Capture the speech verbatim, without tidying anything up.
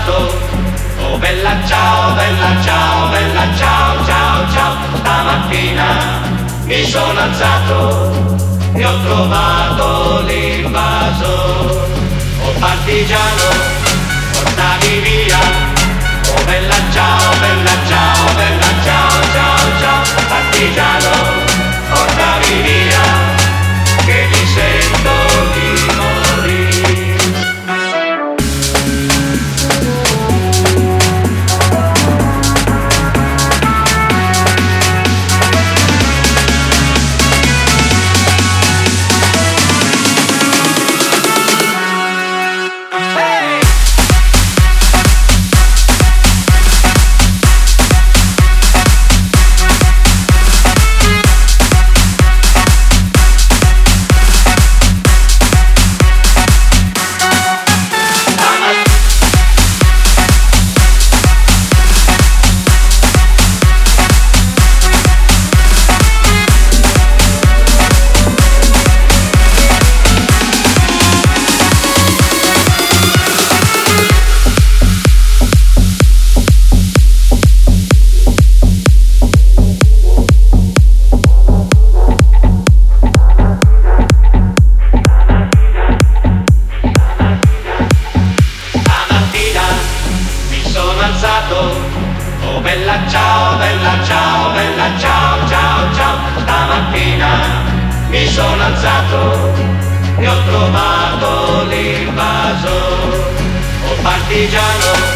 alzato. Oh bella ciao, bella ciao, bella ciao, ciao, ciao. Stamattina mi sono alzato e ho trovato l'invasor. Oh partigiano, portami via. Oh bella ciao, bella ciao, bella ciao, ciao, ciao. Partigiano, portami via, che mi sento di morire. Oh bella ciao, bella ciao, bella ciao, ciao, ciao. Stamattina mi sono alzato e ho trovato l'invasor. Oh partigiano,